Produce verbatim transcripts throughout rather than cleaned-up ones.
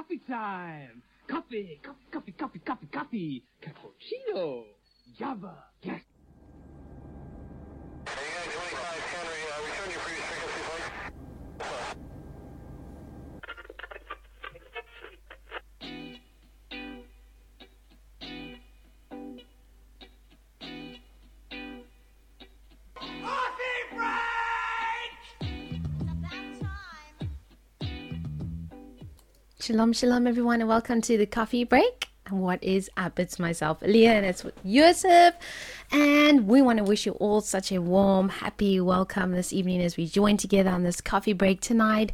coffee time. Coffee, coffee, coffee, coffee, coffee, coffee. Cappuccino. Java. Yes. twenty-five Henry, uh, return your previous frequency, please. Shalom, shalom, everyone, and welcome to the Coffee Break. And what is up? It's myself, Aliyah, and it's with Yusuf. And we want to wish you all such a warm, happy welcome this evening as we join together on this coffee break tonight.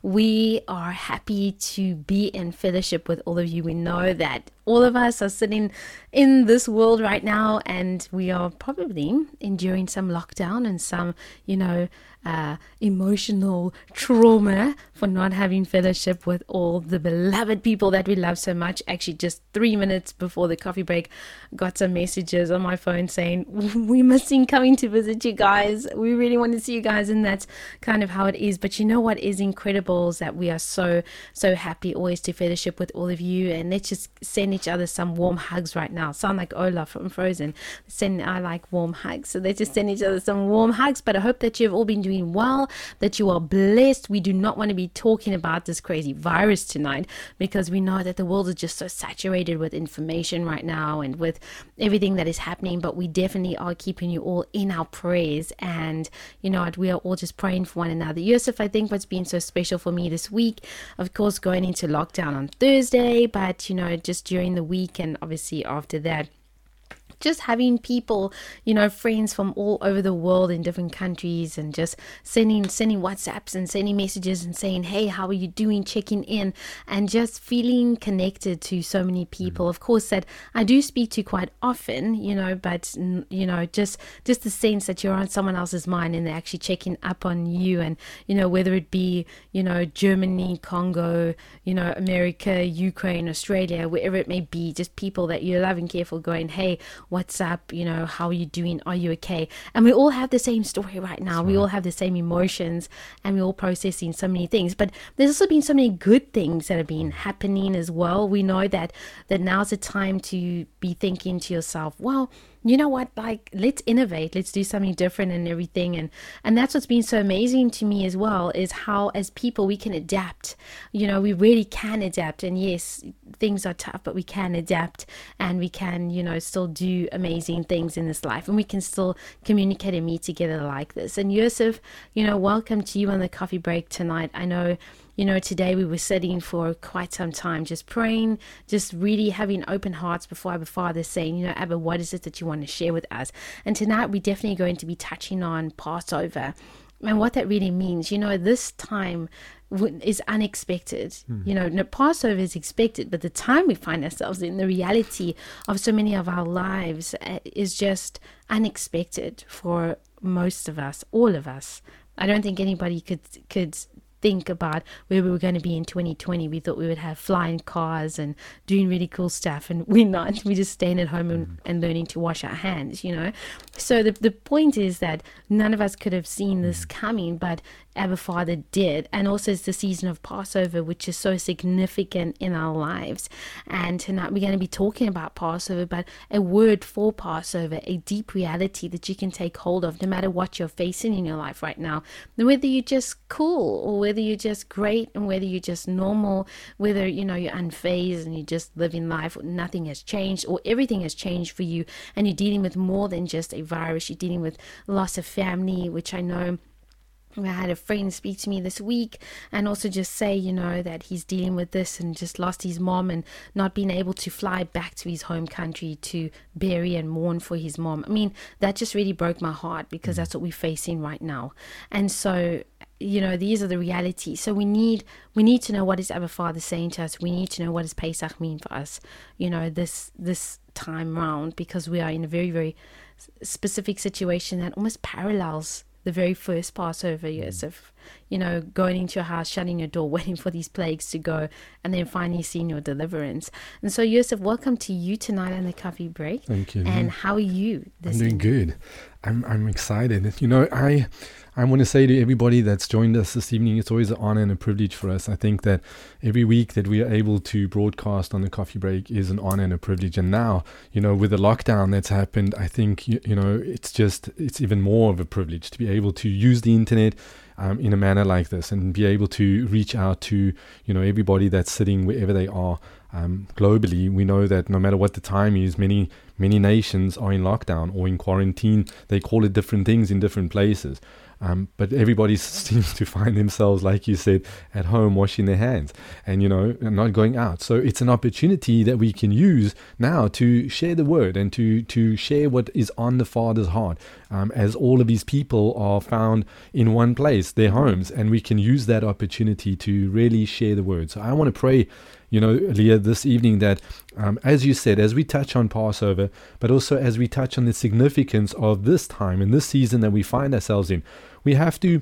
We are happy to be in fellowship with all of you. We know that all of us are sitting in this world right now, and we are probably enduring some lockdown and some, you know, uh, emotional trauma for not having fellowship with all the beloved people that we love so much. Actually, just three minutes before the coffee break, got some messages on my phone saying, we're missing coming to visit you guys. We really want to see you guys, and that's kind of how it is. But you know what is incredible is that we are so, so happy always to fellowship with all of you, and let's just send each other some warm hugs right now. Sound like Olaf from Frozen. Send I like warm hugs. So let's just send each other some warm hugs. But I hope that you've all been doing well, that you are blessed. We do not want to be talking about this crazy virus tonight, because we know that the world is just so saturated with information right now and with everything that is happening. But we definitely are keeping you all in our prayers, and you know what, we are all just praying for one another. Yusuf, I think what's been so special for me this week, of course, going into lockdown on Thursday, but you know, just during the week and obviously after that, just having people, you know, friends from all over the world in different countries, and just sending sending WhatsApps and sending messages and saying, hey, how are you doing, checking in, and just feeling connected to so many people, of course, that I do speak to quite often, you know, but, you know, just just the sense that you're on someone else's mind and they're actually checking up on you. And, you know, whether it be, you know, Germany, Congo, you know, America, Ukraine, Australia, wherever it may be, just people that you love and care for, going, hey, what's up, you know, how are you doing, are you okay? And we all have the same story right now. That's we right. all have the same emotions, and we're all processing so many things. But there's also been so many good things that have been happening as well. We know that that now's the time to be thinking to yourself, well, you know what, like, let's innovate, let's do something different and everything. And and that's what's been so amazing to me as well, is how as people we can adapt. You know, we really can adapt. And yes, things are tough, but we can adapt, and we can, you know, still do amazing things in this life, and we can still communicate and meet together like this. And Yusuf, you know, welcome to you on the coffee break tonight. I know, you know, today we were sitting for quite some time, just praying, just really having open hearts before our Father, saying, you know, Abba, what is it that you want to share with us? And tonight we're definitely going to be touching on Passover and what that really means. You know, this time is unexpected. Mm. You know, no, Passover is expected, but the time we find ourselves in, the reality of so many of our lives uh, is just unexpected for most of us, all of us. I don't think anybody could could think about where we were going to be in twenty twenty. We thought we would have flying cars and doing really cool stuff, and we're not. We're just staying at home and, and learning to wash our hands, you know. So the the point is that none of us could have seen this coming, but Abba Father did. And also it's the season of Passover, which is so significant in our lives. And tonight we're going to be talking about Passover, but a word for Passover, a deep reality that you can take hold of no matter what you're facing in your life right now. Whether you're just cool, or whether you're just great, and whether you're just normal, whether, you know, you're unfazed and you're just living life, nothing has changed, or everything has changed for you, and you're dealing with more than just a virus. You're dealing with loss of family, which I know I had a friend speak to me this week and also just say, you know, that he's dealing with this and just lost his mom and not being able to fly back to his home country to bury and mourn for his mom. I mean, that just really broke my heart, because that's what we're facing right now. And so, you know, these are the realities. So we need we need to know what is Abba Father saying to us. We need to know what does Pesach mean for us, you know, this this time round, because we are in a very, very specific situation that almost parallels the very first Passover, yes, of, you know, going into your house, shutting your door, waiting for these plagues to go, and then finally seeing your deliverance. And so, Yusuf, welcome to you tonight on the coffee break. Thank you. And how are you this I'm doing evening? good. I'm I'm excited. You know, I I want to say to everybody that's joined us this evening, it's always an honor and a privilege for us. I think that every week that we are able to broadcast on the Coffee Break is an honor and a privilege. And now, you know, with the lockdown that's happened, I think, you, you know, it's just, it's even more of a privilege to be able to use the internet um, in a manner like this and be able to reach out to, you know, everybody that's sitting wherever they are. Um, globally, we know that no matter what the time is, many, many nations are in lockdown or in quarantine. They call it different things in different places. Um, but everybody seems to find themselves, like you said, at home washing their hands and, you know, not going out. So it's an opportunity that we can use now to share the word and to, to share what is on the Father's heart, um, as all of these people are found in one place, their homes, and we can use that opportunity to really share the word. So I want to pray, you know, Leah, this evening that, um, as you said, as we touch on Passover, but also as we touch on the significance of this time and this season that we find ourselves in, we have to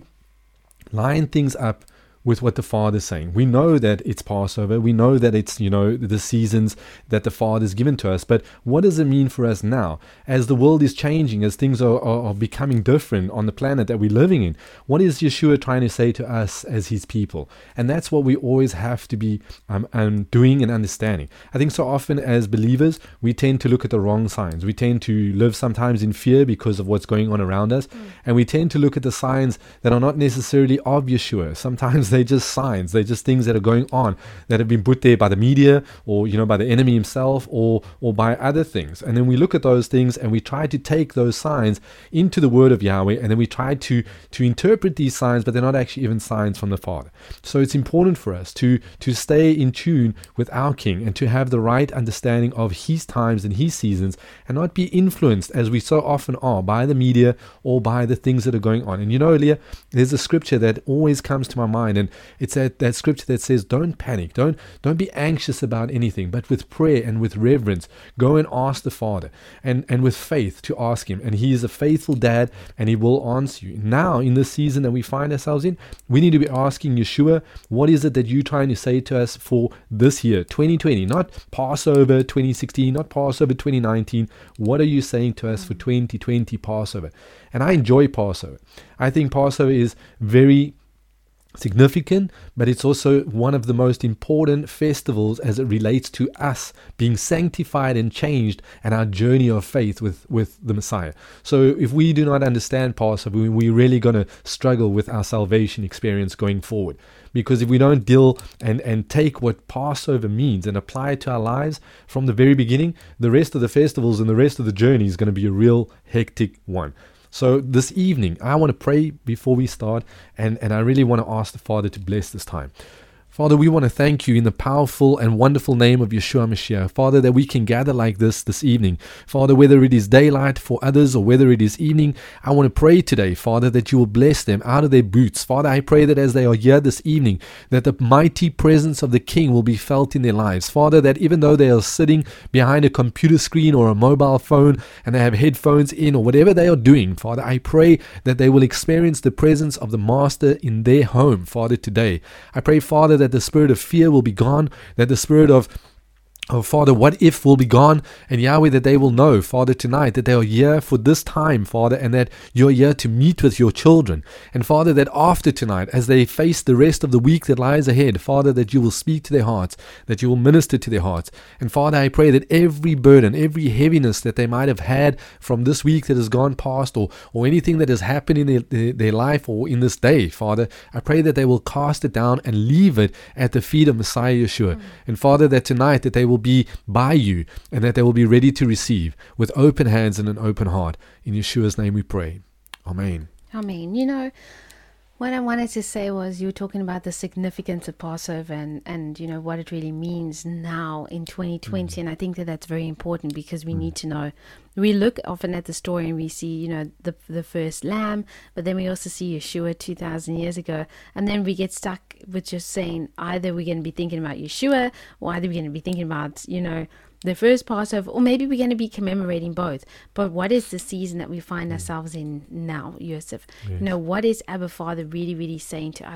line things up with what the Father's saying. We know that it's Passover. We know that it's, you know, the seasons that the Father's given to us. But what does it mean for us now? As the world is changing, as things are, are, are becoming different on the planet that we're living in, what is Yeshua trying to say to us as his people? And that's what we always have to be um, um, doing and understanding. I think so often as believers, we tend to look at the wrong signs. We tend to live sometimes in fear because of what's going on around us. Mm. And we tend to look at the signs that are not necessarily of Yeshua. Sometimes they're just signs. They're just things that are going on that have been put there by the media or, you know, by the enemy himself or or by other things. And then we look at those things and we try to take those signs into the word of Yahweh, and then we try to to interpret these signs, but they're not actually even signs from the Father. So it's important for us to to stay in tune with our King and to have the right understanding of his times and his seasons, and not be influenced, as we so often are, by the media or by the things that are going on. And you know, Leah, there's a scripture that always comes to my mind, and it's that, that scripture that says, don't panic, don't don't be anxious about anything, but with prayer and with reverence, go and ask the Father, and, and with faith to ask him. And he is a faithful dad, and he will answer you. Now, in this season that we find ourselves in, we need to be asking Yeshua, what is it that you're trying to say to us for this year, twenty twenty, not Passover twenty sixteen, not Passover twenty nineteen. What are you saying to us for twenty twenty Passover? And I enjoy Passover. I think Passover is very significant, but it's also one of the most important festivals as it relates to us being sanctified and changed and our journey of faith with, with the Messiah. So if we do not understand Passover, we're really going to struggle with our salvation experience going forward. Because if we don't deal and, and take what Passover means and apply it to our lives from the very beginning, the rest of the festivals and the rest of the journey is going to be a real hectic one. So this evening, I want to pray before we start, and, and I really want to ask the Father to bless this time. Father, we want to thank you in the powerful and wonderful name of Yeshua Mashiach. Father, that we can gather like this this evening. Father, whether it is daylight for others or whether it is evening, I want to pray today, Father, that you will bless them out of their boots. Father, I pray that as they are here this evening, that the mighty presence of the King will be felt in their lives. Father, that even though they are sitting behind a computer screen or a mobile phone and they have headphones in or whatever they are doing, Father, I pray that they will experience the presence of the Master in their home, Father, today. I pray, Father, that that the spirit of fear will be gone, that the spirit of Oh, Father, what if will be gone, and Yahweh, that they will know, Father, tonight, that they are here for this time, Father, and that you're here to meet with your children. And Father, that after tonight, as they face the rest of the week that lies ahead, Father, that you will speak to their hearts, that you will minister to their hearts. And Father, I pray that every burden, every heaviness that they might have had from this week that has gone past, or, or anything that has happened in their, their, their life or in this day, Father, I pray that they will cast it down and leave it at the feet of Messiah Yeshua. Mm. And Father, that tonight, that they will will be by you, and that they will be ready to receive with open hands and an open heart. In Yeshua's name we pray. Amen. Amen. You know, what I wanted to say was, you were talking about the significance of Passover and, and you know, what it really means now in twenty twenty. Mm. And I think that that's very important, because we mm. need to know. We look often at the story and we see, you know, the the first lamb, but then we also see Yeshua two thousand years ago. And then we get stuck with just saying either we're going to be thinking about Yeshua, or either we're going to be thinking about, you know, the first Passover, or maybe we're going to be commemorating both. But what is the season that we find ourselves in now, Yosef? Yes. You know, what is Abba Father really, really saying to us?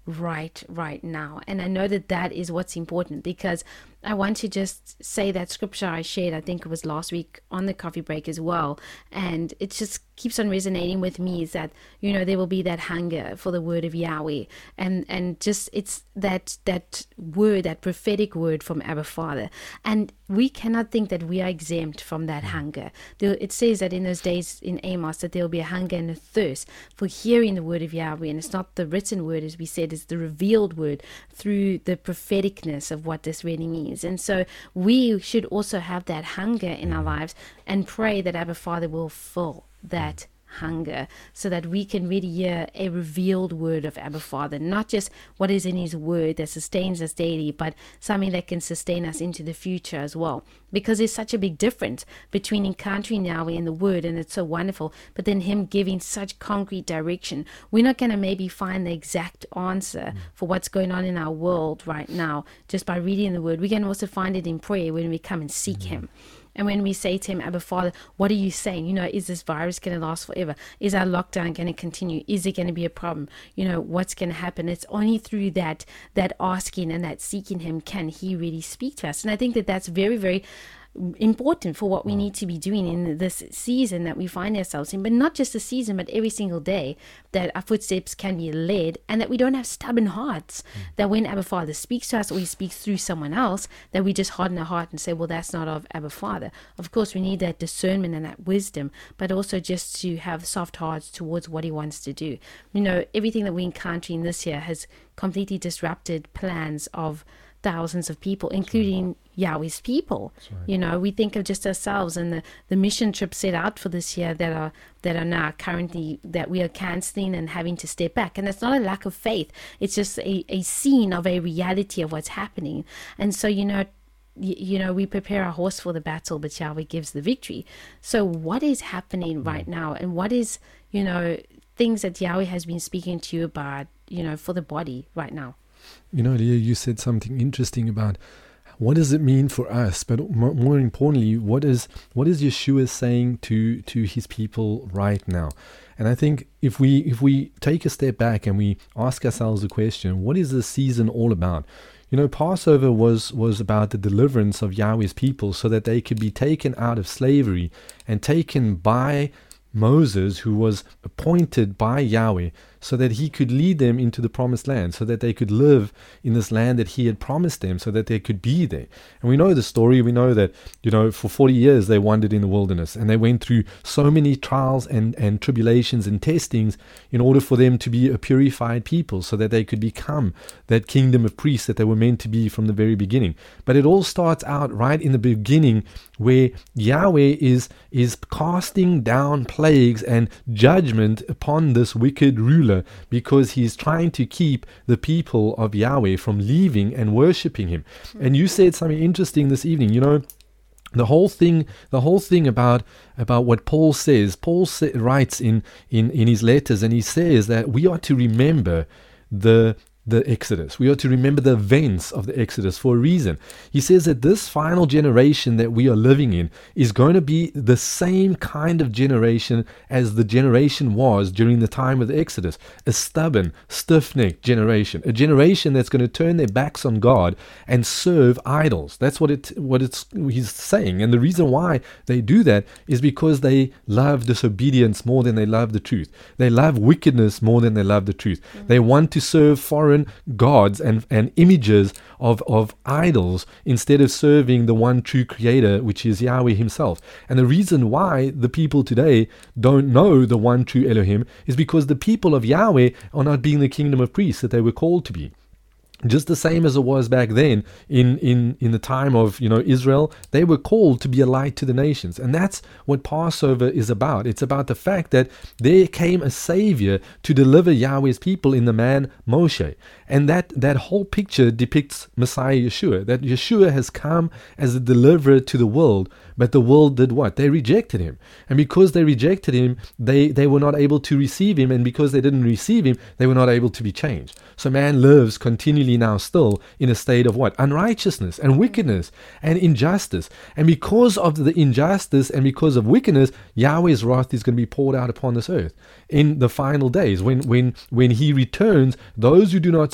right right now. And I know that that is what's important, because I want to just say that scripture I shared, I think it was last week on the coffee break as well, and it just keeps on resonating with me, is that, you know, there will be that hunger for the word of Yahweh, and and just it's that that word, that prophetic word from Abba Father, and we cannot think that we are exempt from that hunger. There, it says that in those days in Amos that there will be a hunger and a thirst for hearing the word of Yahweh, and it's not the written word, as we said, it's the revealed word through the propheticness of what this really means. And so we should also have that hunger in our lives and pray that Abba Father will fill that hunger, so that we can really hear a revealed word of Abba Father, not just what is in his word that sustains us daily, but something that can sustain us into the future as well. Because there's such a big difference between encountering Yahweh in the word, and it's so wonderful, but then him giving such concrete direction. We're not going to maybe find the exact answer mm. for what's going on in our world right now just by reading the word. We can also find it in prayer when we come and seek mm. him. And when we say to him, Abba Father, what are you saying? You know, is this virus going to last forever? Is our lockdown going to continue? Is it going to be a problem? You know, what's going to happen? It's only through that, that asking and that seeking him can he really speak to us. And I think that that's very, very important for what we need to be doing in this season that we find ourselves in, but not just the season, but every single day, that our footsteps can be led, and that we don't have stubborn hearts, mm. that when Abba Father speaks to us or he speaks through someone else, that we just harden our heart and say, well, that's not of Abba Father. Of course, we need that discernment and that wisdom, but also just to have soft hearts towards what he wants to do. You know, everything that we're encountering this year has completely disrupted plans of thousands of people, including Yahweh's people. Right. You know, we think of just ourselves and the, the mission trips set out for this year that are that are now currently that we are cancelling and having to step back. And that's not a lack of faith. It's just a, a scene of a reality of what's happening. And so, you know, y- you know, we prepare our horse for the battle, but Yahweh gives the victory. So what is happening mm. right now, and what is, you know, things that Yahweh has been speaking to you about, you know, for the body right now? You know, Leah, you said something interesting about what does it mean for us, but more importantly, what is what is Yeshua saying to to his people right now? And I think if we if we take a step back and we ask ourselves the question, what is this season all about? You know, Passover was was about the deliverance of Yahweh's people so that they could be taken out of slavery and taken by Moses, who was appointed by Yahweh, so that he could lead them into the promised land, so that they could live in this land that he had promised them, so that they could be there. And we know the story. We know that, you know, for forty years they wandered in the wilderness, and they went through so many trials and, and tribulations and testings in order for them to be a purified people, so that they could become that kingdom of priests that they were meant to be from the very beginning. But it all starts out right in the beginning, where Yahweh is, is casting down plagues and judgment upon this wicked ruler, because he's trying to keep the people of Yahweh from leaving and worshiping him. And you said something interesting this evening. You know, the whole thing, the whole thing about about what Paul says. Paul sa- writes in, in in his letters, and he says that we are to remember the the Exodus. We are to remember the events of the Exodus for a reason. He says that this final generation that we are living in is going to be the same kind of generation as the generation was during the time of the Exodus. A stubborn, stiff-necked generation. A generation that's going to turn their backs on God and serve idols. That's what it what it's he's saying. And the reason why they do that is because they love disobedience more than they love the truth. They love wickedness more than they love the truth. Mm-hmm. They want to serve foreign gods and, and images of, of idols instead of serving the one true creator, which is Yahweh himself. And the reason why the people today don't know the one true Elohim is because the people of Yahweh are not being the kingdom of priests that they were called to be. Just the same as it was back then in, in, in the time of, you know, Israel, they were called to be a light to the nations. And that's what Passover is about. It's about the fact that there came a savior to deliver Yahweh's people in the man Moshe. And that, that whole picture depicts Messiah Yeshua, that Yeshua has come as a deliverer to the world, but the world did what? They rejected him. And because they rejected him, they, they were not able to receive him. And because they didn't receive him, they were not able to be changed. So man lives continually now still in a state of what? Unrighteousness and wickedness and injustice. And because of the injustice and because of wickedness, Yahweh's wrath is going to be poured out upon this earth in the final days. When when when he returns, those who do not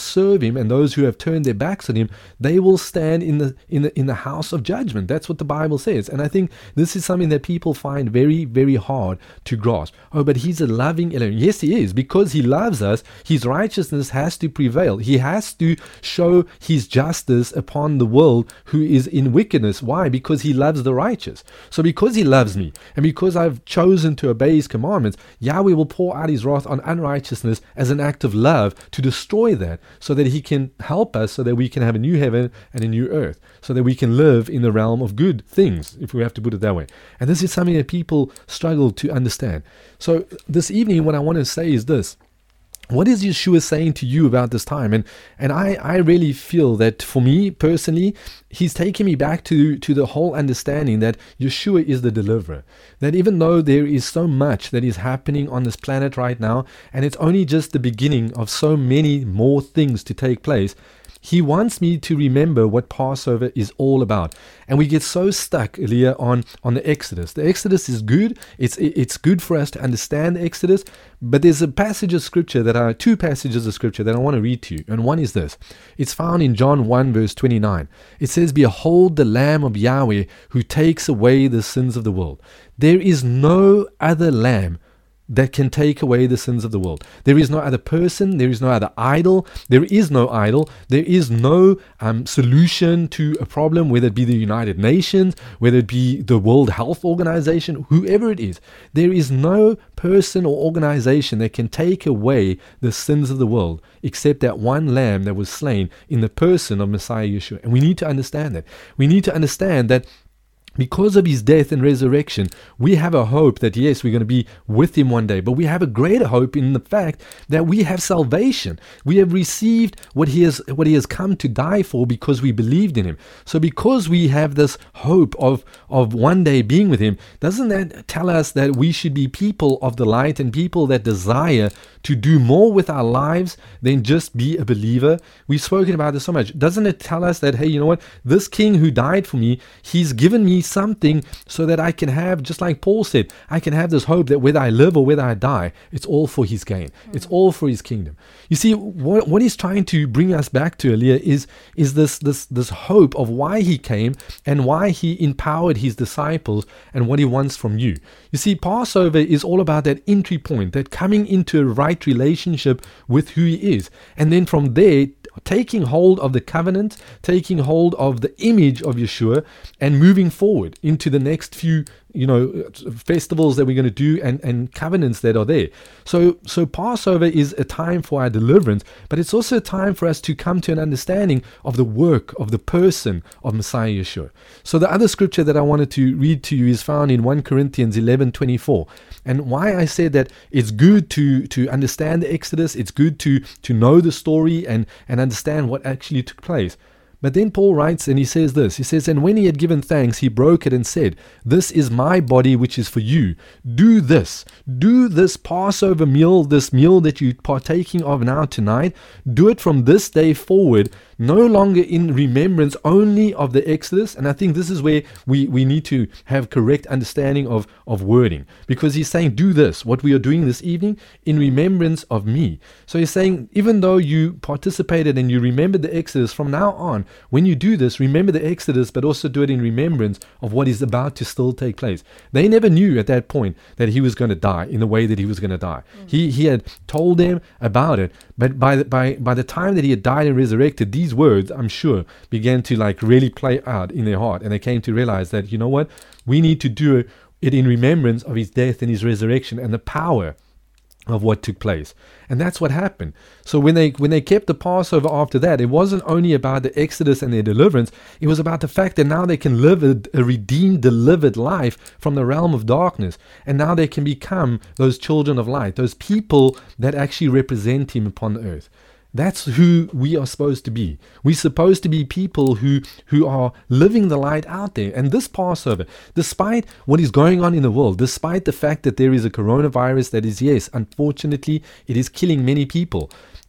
serve him and those who have turned their backs on him, they will stand in the in the in the house of judgment. That's what the Bible says. And I think this is something that people find very, very hard to grasp. Oh, but he's a loving Elohim. Yes, he is. Because he loves us, his righteousness has to prevail. He has to show his justice upon the world who is in wickedness. Why? Because he loves the righteous. So because he loves me, and because I've chosen to obey his commandments, Yahweh will pour out his wrath on unrighteousness as an act of love to destroy that, so that he can help us, so that we can have a new heaven and a new earth, so that we can live in the realm of good things, if we have to put it that way. And this is something that people struggle to understand. So this evening, what I want to say is this. What is Yeshua saying to you about this time? And and I, I really feel that for me personally, he's taking me back to, to the whole understanding that Yeshua is the deliverer. That even though there is so much that is happening on this planet right now, and it's only just the beginning of so many more things to take place, he wants me to remember what Passover is all about. And we get so stuck, Elia, on, on the Exodus. The Exodus is good. It's it's good for us to understand the Exodus. But there's a passage of Scripture that are two passages of Scripture that I want to read to you. And one is this. It's found in John one, verse twenty-nine. It says, "Behold the Lamb of Yahweh who takes away the sins of the world. There is no other Lamb that can take away the sins of the world. There is no other person, there is no other idol, there is no idol, there is no um, solution to a problem, whether it be the United Nations, whether it be the World Health Organization, whoever it is. There is no person or organization that can take away the sins of the world except that one lamb that was slain in the person of Messiah Yeshua. And we need to understand that. We need to understand that because of his death and resurrection, we have a hope that, yes, we're going to be with him one day. But we have a greater hope in the fact that we have salvation. We have received what he has what he has come to die for because we believed in him. So because we have this hope of, of one day being with him, doesn't that tell us that we should be people of the light and people that desire to do more with our lives than just be a believer? We've spoken about this so much. Doesn't it tell us that, hey, you know what? This king who died for me, he's given me something so that I can have, just like Paul said, I can have this hope that whether I live or whether I die, it's all for his gain. Mm. It's all for his kingdom. You see, what, what he's trying to bring us back to, Elia, is, is this, this, this hope of why he came and why he empowered his disciples and what he wants from you. You see, Passover is all about that entry point, that coming into a right relationship with who he is. And then from there, taking hold of the covenant, taking hold of the image of Yeshua, and moving forward into the next few, you know, festivals that we're going to do and, and covenants that are there. So, so Passover is a time for our deliverance, but it's also a time for us to come to an understanding of the work, of the person of Messiah Yeshua. So the other scripture that I wanted to read to you is found in First Corinthians eleven twenty-four. And why I said that it's good to, to understand the Exodus, it's good to, to know the story and, and understand what actually took place. But then Paul writes and he says this, he says, "And when he had given thanks, he broke it and said, 'This is my body which is for you. Do this, do this Passover meal, this meal that you're partaking of now tonight, do it from this day forward, no longer in remembrance only of the Exodus.'" And I think this is where we, we need to have correct understanding of, of wording, because he's saying, do this, what we are doing this evening, in remembrance of me. So he's saying, even though you participated and you remembered the Exodus, from now on, when you do this, remember the Exodus, but also do it in remembrance of what is about to still take place. They never knew at that point that he was going to die in the way that he was going to die. Mm. He he had told them about it, but by the, by by the time that he had died and resurrected, these words, I'm sure, began to like really play out in their heart, and they came to realize that, you know what, we need to do it in remembrance of his death and his resurrection and the power of what took place. And that's what happened. So when they when they kept the Passover after that, it wasn't only about the Exodus and their deliverance, it was about the fact that now they can live a, a redeemed, delivered life from the realm of darkness, and now they can become those children of light, those people that actually represent him upon the earth. That's who we are supposed to be. We're supposed to be people who, who are living the light out there. And this Passover, despite what is going on in the world, despite the fact that there is a coronavirus that is, yes, unfortunately, it is killing many people.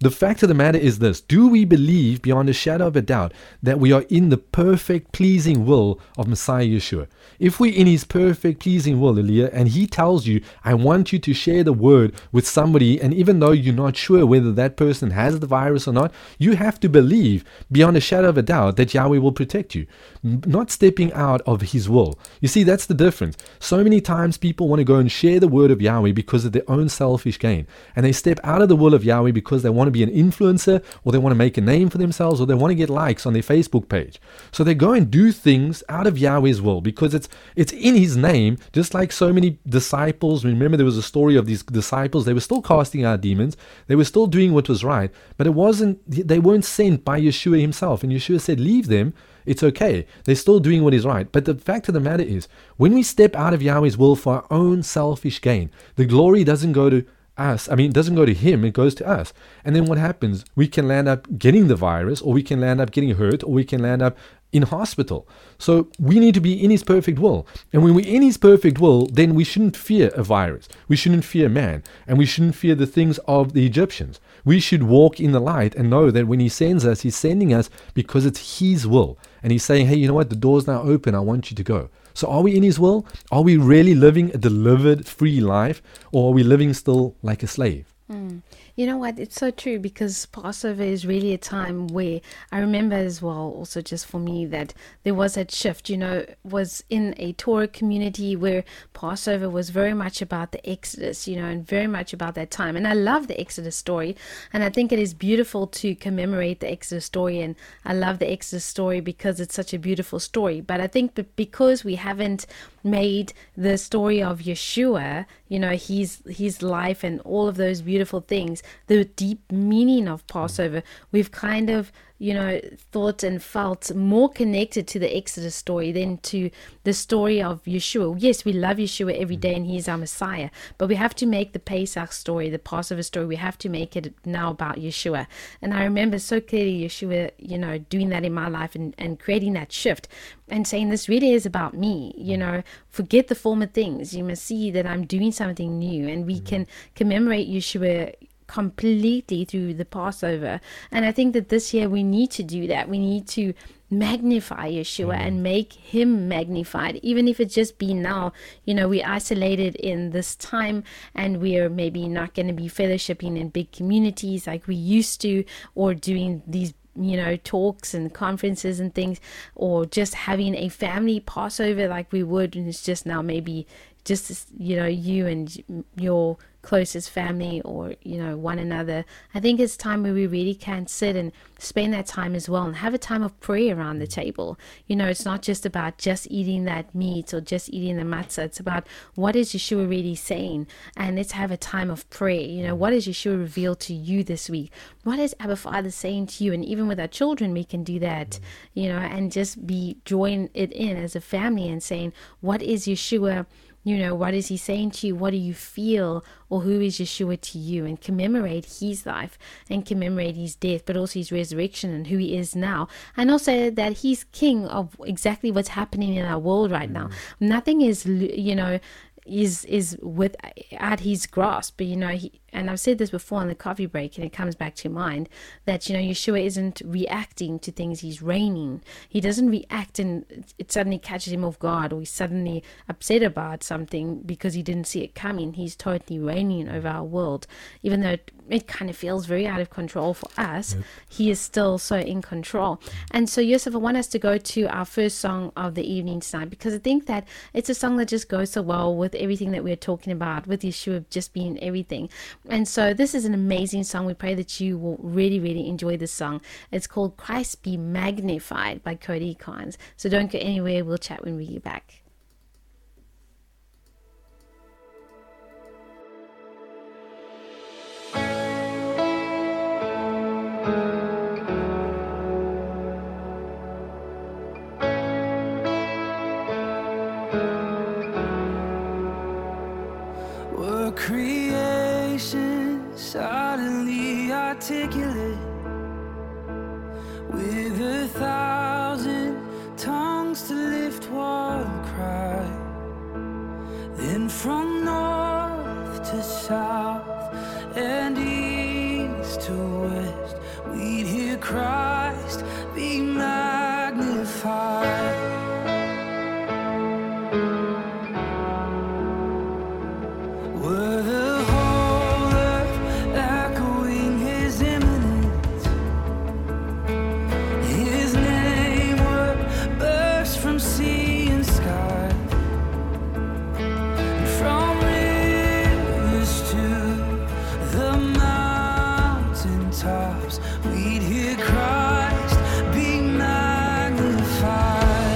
The fact of the matter is this: do we believe beyond a shadow of a doubt that we are in the perfect, pleasing will of Messiah Yeshua? If we're in his perfect, pleasing will, Elia, and he tells you, I want you to share the word with somebody, and even though you're not sure whether that person has the virus or not, you have to believe beyond a shadow of a doubt that Yahweh will protect you, not stepping out of his will. You see, that's the difference. So many times people want to go and share the word of Yahweh because of their own selfish gain, and they step out of the will of Yahweh because they want to be an influencer, or they want to make a name for themselves, or they want to get likes on their Facebook page. So they go and do things out of Yahweh's will because it's it's in his name. Just like so many disciples, remember there was a story of these disciples, they were still casting out demons, they were still doing what was right, but it wasn't, they weren't sent by Yeshua himself, and Yeshua said, leave them, it's okay, they're still doing what is right. But the fact of the matter is, when we step out of Yahweh's will for our own selfish gain, the glory doesn't go to us. I mean, it doesn't go to him, it goes to us. And then what happens? We can land up getting the virus, or we can land up getting hurt, or we can land up in hospital. So we need to be in his perfect will. And when we're in his perfect will, then we shouldn't fear a virus. We shouldn't fear man. And we shouldn't fear the things of the Egyptians. We should walk in the light and know that when he sends us, he's sending us because it's his will. And he's saying, hey, you know what? The door's now open. I want you to go. So are we in his will? Are we really living a delivered, free life? Or are we living still like a slave? Mm. You know what? It's so true, because Passover is really a time where I remember as well, also just for me, that there was that shift, you know, was in a Torah community where Passover was very much about the Exodus, you know, and very much about that time. And I love the Exodus story, and I think it is beautiful to commemorate the Exodus story. And I love the Exodus story because it's such a beautiful story. But I think that because we haven't made the story of Yeshua, you know, his his life and all of those beautiful things, the deep meaning of Passover, we've kind of, you know, thought and felt more connected to the Exodus story than to the story of Yeshua. Yes, we love Yeshua every day and he's our Messiah, but we have to make the Pesach story, the Passover story, we have to make it now about Yeshua. And I remember so clearly Yeshua, you know, doing that in my life and, and creating that shift and saying, this really is about me, you know, forget the former things. You must see that I'm doing something new, and we can commemorate Yeshua completely through the Passover. And I think that this year we need to do that. We need to magnify Yeshua mm-hmm. and make him magnified, even if it just be now, you know, we're isolated in this time and we're maybe not going to be fellowshipping in big communities like we used to, or doing these, you know, talks and conferences and things, or just having a family Passover like we would, and it's just now maybe just, you know, you and your closest family, or, you know, one another. I think it's time where we really can sit and spend that time as well and have a time of prayer around the table. You know, it's not just about just eating that meat or just eating the matzah. It's about what is Yeshua really saying, and let's have a time of prayer. You know, what has Yeshua revealed to you this week? What is Abba Father saying to you? And even with our children, we can do that, you know, and just be join it in as a family and saying, what is Yeshua, you know, what is he saying to you? What do you feel? Or who is Yeshua to you? And commemorate his life and commemorate his death, but also his resurrection and who he is now. And also that he's king of exactly what's happening in our world right now. Nothing is, you know, is is with at his grasp. But, you know, he, and I've said this before on the coffee break, and it comes back to mind, that, you know, Yeshua isn't reacting to things, he's reigning. He doesn't react and it suddenly catches him off guard, or he's suddenly upset about something because he didn't see it coming. He's totally reigning over our world. Even though it, it kind of feels very out of control for us, yep. He is still so in control. And so, Yosef, I want us to go to our first song of the evening tonight, because I think that it's a song that just goes so well with everything that we're talking about, with Yeshua just being everything. And so this is an amazing song. We pray that you will really, really enjoy this song. It's called Christ Be Magnified by Cody Carnes. So don't go anywhere. We'll chat when we get back. Were creation suddenly articulate with a thousand tongues to lift one cry, then from north to south and east to west Christ be magnified. Were the whole earth echoing his imminence, his name would burst from sea and sky, and from rivers to the mountain tops, we'd hear Christ be magnified.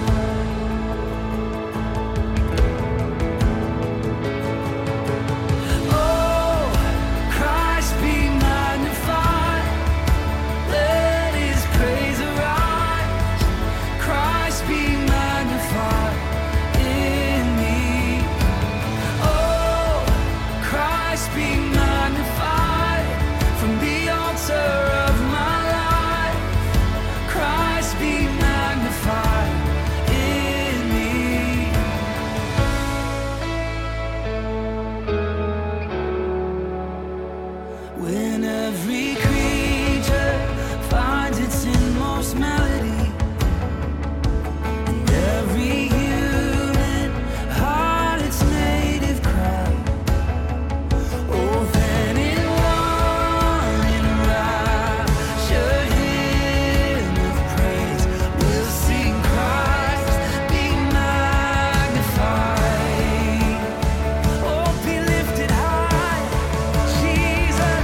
Oh, Christ be magnified. Let his praise arise. Christ be magnified in me. Oh, Christ be magnified from the altar of my life. Christ be magnified in me. When every creature finds its inmost melody, and every human heart its native cry, oh, then in one enraptured hymn of praise we'll sing Christ be magnified. Oh, be lifted high, Jesus.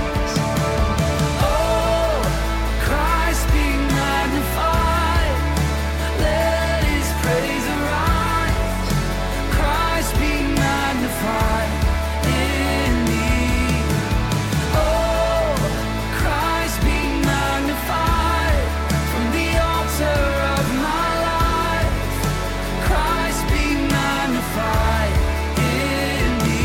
Oh, Christ be magnified. Let his praise arise. Christ be magnified in me. Oh, Christ be magnified from the altar of my life. Christ be magnified in me.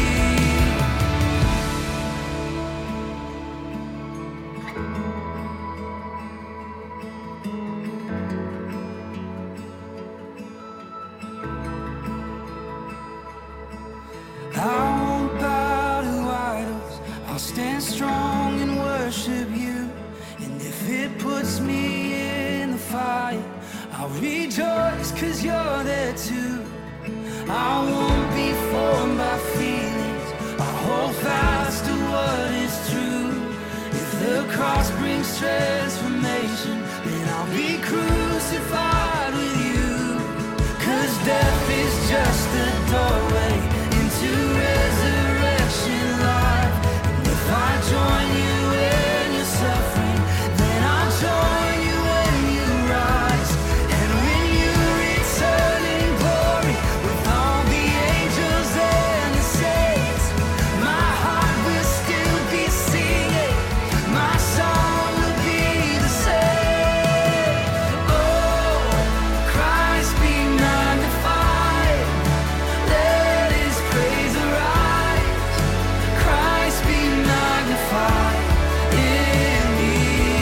I won't bow to idols, I'll stand strong and worship you. And if it puts me in the fire, I'll rejoice cause you're there too. I won't be formed by feelings, I'll hold fast to what is true. If the cross brings transformation, then I'll be crucified with you. Cause death is just a doorway into resurrection life. And if I join you in your suffering, then I'll join you when you rise. And when you return in glory with all the angels and the saints, my heart will still be singing, my song will be the same. Oh, Christ be magnified. Let his praise arise. Christ be magnified in me.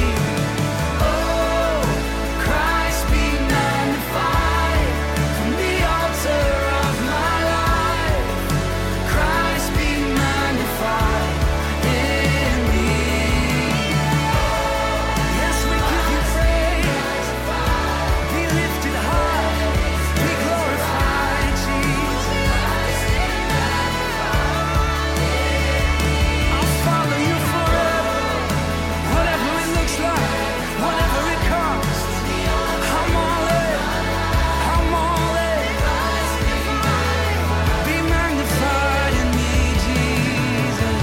Oh, Christ be magnified from the altar of my life. Christ be magnified in me. Yes, we give you praise. Be lifted high. Be glorified, Jesus. I'll follow you forever. Whatever it looks like, whatever it costs, I'm all in. I'm all in. Be magnified in me, Jesus.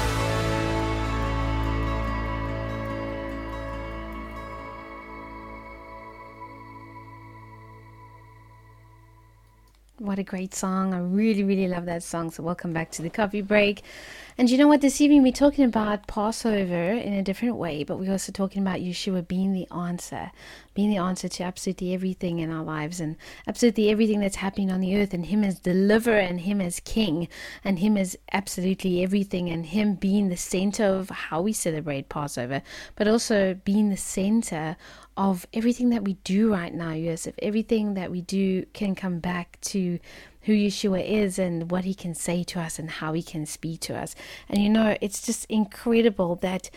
What a great song. I really, really love that song. So welcome back to the coffee break. And you know what? This evening we're talking about Passover in a different way, but we're also talking about Yeshua being the answer, being the answer to absolutely everything in our lives and absolutely everything that's happening on the earth, and him as deliverer and him as king and him as absolutely everything, and him being the center of how we celebrate Passover, but also being the center of everything that we do right now. Yes, if everything that we do can come back to who Yeshua is and what he can say to us and how he can speak to us. And you know, it's just incredible that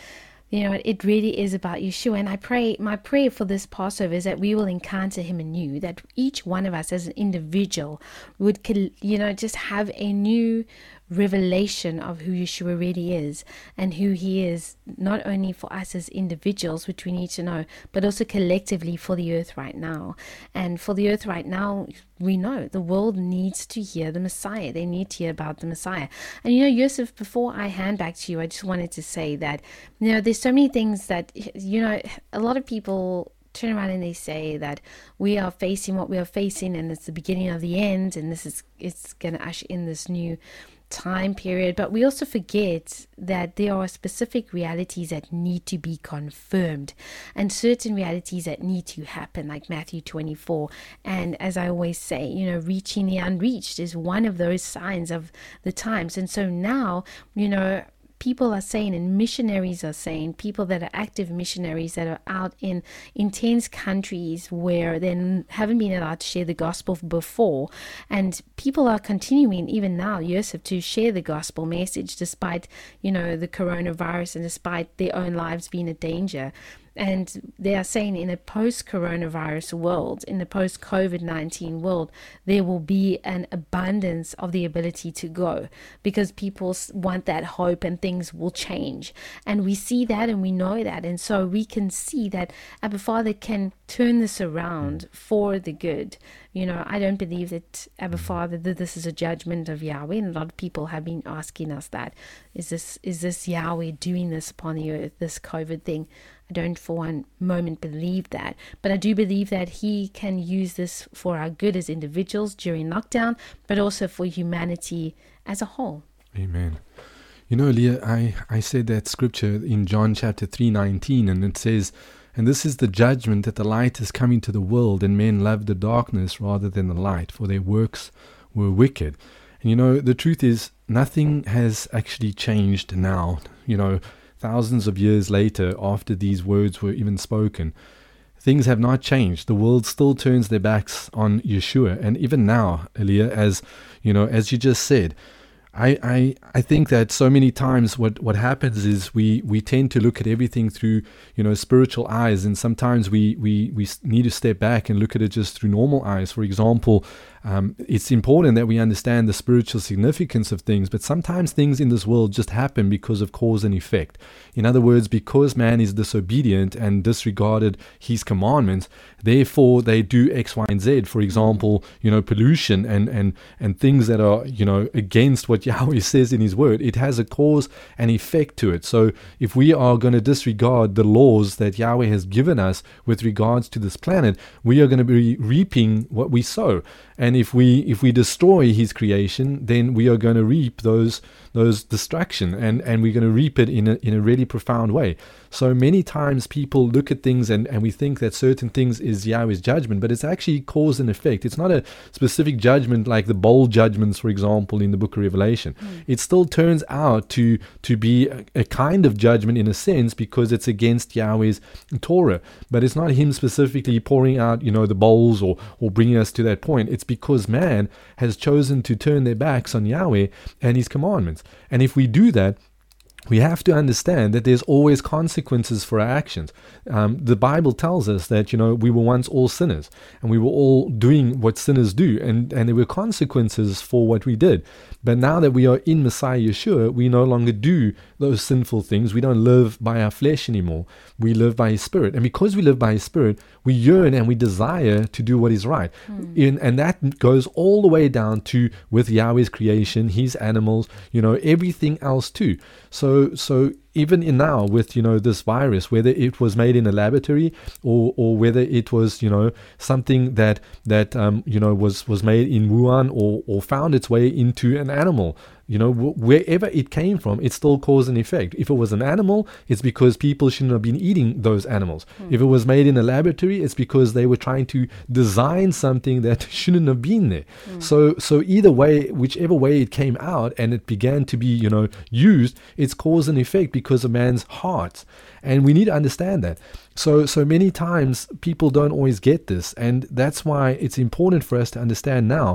You know, it really is about Yeshua. And I pray, my prayer for this Passover is that we will encounter him anew, that each one of us as an individual would, you know, just have a new revelation of who Yeshua really is and who he is, not only for us as individuals, which we need to know, but also collectively for the earth right now. And for the earth right now, we know the world needs to hear the Messiah. They need to hear about the Messiah. And you know, Yosef, before I hand back to you, I just wanted to say that, you know, there's so many things that, you know, a lot of people turn around and they say that we are facing what we are facing and it's the beginning of the end, and this is, it's going to usher in this new time period. But we also forget that there are specific realities that need to be confirmed and certain realities that need to happen, like Matthew twenty-four. And as I always say, you know, reaching the unreached is one of those signs of the times. And so now, you know, people are saying, and missionaries are saying, people that are active missionaries that are out in intense countries where they haven't been allowed to share the gospel before, and people are continuing even now, Yosef, to share the gospel message despite, you know, the coronavirus and despite their own lives being in danger. And they are saying in a post-coronavirus world, in the post-COVID nineteen world, there will be an abundance of the ability to go because people want that hope and things will change. And we see that and we know that. And so we can see that Abba Father can turn this around for the good. You know, I don't believe that Abba Father, that this is a judgment of Yahweh. And a lot of people have been asking us that. Is this, is this Yahweh doing this upon the earth, this COVID thing? I don't for one moment believe that, but I do believe that he can use this for our good as individuals during lockdown, but also for humanity as a whole. Amen. You know, Leah, I, I said that scripture in John chapter three nineteen, and it says, "And this is the judgment, that the light is coming to the world, and men love the darkness rather than the light, for their works were wicked." And you know, the truth is, nothing has actually changed now. You know, thousands of years later, after these words were even spoken, things have not changed. The world still turns their backs on Yeshua. And even now, Elia, as you know, as you just said, I, I, I think that so many times what, what happens is we, we tend to look at everything through, you know, spiritual eyes, and sometimes we, we, we need to step back and look at it just through normal eyes. For example, um, it's important that we understand the spiritual significance of things, but sometimes things in this world just happen because of cause and effect. In other words, because man is disobedient and disregarded his commandments, therefore they do X, Y, and Z. For example, you know, pollution and, and, and things that are, you know, against what Yahweh says in his word. It has a cause and effect to it. So if we are going to disregard the laws that Yahweh has given us with regards to this planet, we are going to be reaping what we sow. And if we if we destroy his creation, then we are going to reap those those destruction, and, and we're going to reap it in a in a really profound way. So many times people look at things and, and we think that certain things is Yahweh's judgment, but it's actually cause and effect. It's not a specific judgment like the bowl judgments, for example, in the book of Revelation. Mm. It still turns out to to be a, a kind of judgment in a sense because it's against Yahweh's Torah, but it's not him specifically pouring out, you know, the bowls or, or bringing us to that point. It's because man has chosen to turn their backs on Yahweh and his commandments. And if we do that, we have to understand that there's always consequences for our actions. Um, the Bible tells us that, you know, we were once all sinners and we were all doing what sinners do, and, and there were consequences for what we did. But now that we are in Messiah Yeshua, we no longer do those sinful things. We don't live by our flesh anymore. We live by his spirit. And because we live by his spirit, we yearn and we desire to do what is right. Mm. In, and that goes all the way down to with Yahweh's creation, his animals, you know, everything else too. So, so even in now with, you know, this virus, whether it was made in a laboratory or, or whether it was, you know, something that, that um, you know, was, was made in Wuhan or, or found its way into an animal, you know, wh- wherever it came from, it's still cause and effect. If it was an animal, it's because people shouldn't have been eating those animals. Mm. If it was made in a laboratory, it's because they were trying to design something that shouldn't have been there. Mm. So, so either way, whichever way it came out and it began to be, you know, used, it's cause and effect because of man's hearts. And we need to understand that. So, so many times people don't always get this. And that's why it's important for us to understand now